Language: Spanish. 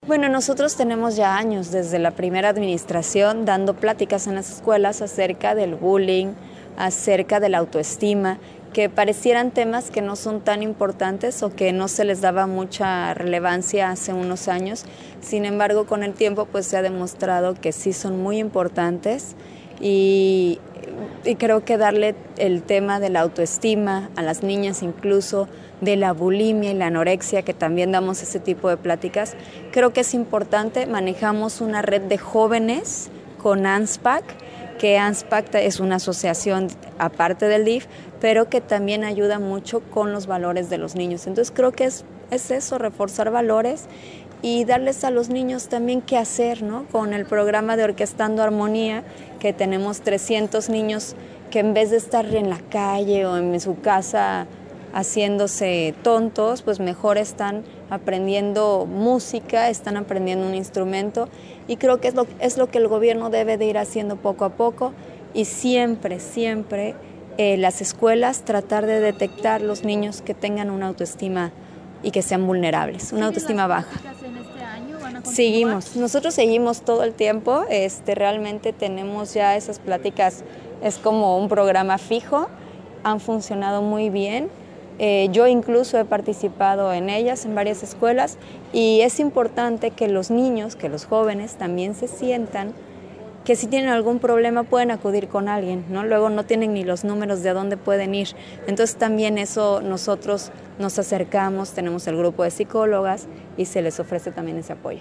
Bueno, nosotros tenemos ya años desde la primera administración dando pláticas en las escuelas acerca del bullying, acerca de la autoestima, que parecieran temas que no son tan importantes o que no se les daba mucha relevancia hace unos años. Sin embargo, con el tiempo pues se ha demostrado que sí son muy importantes y creo que darle el tema de la autoestima a las niñas, incluso de la bulimia y la anorexia, que también damos ese tipo de pláticas, creo que es importante. Manejamos una red de jóvenes con ANSPAC, que ANSPAC es una asociación aparte del DIF, pero que también ayuda mucho con los valores de los niños. Entonces creo que es eso, reforzar valores y darles a los niños también qué hacer, ¿no? Con el programa de Orquestando Armonía, que tenemos 300 niños que en vez de estar en la calle o en su casa haciéndose tontos, pues mejor están aprendiendo música, están aprendiendo un instrumento, y creo que es lo que el gobierno debe de ir haciendo poco a poco, y siempre las escuelas tratar de detectar los niños que tengan una autoestima y que sean vulnerables, una autoestima baja. En este año van a Nosotros seguimos todo el tiempo, realmente tenemos ya esas pláticas, es como un programa fijo, han funcionado muy bien. Yo incluso he participado en ellas en varias escuelas, y es importante que los niños, que los jóvenes también se sientan que si tienen algún problema pueden acudir con alguien, ¿no? Luego no tienen ni los números de a dónde pueden ir. Entonces también eso nosotros nos acercamos, tenemos el grupo de psicólogas y se les ofrece también ese apoyo.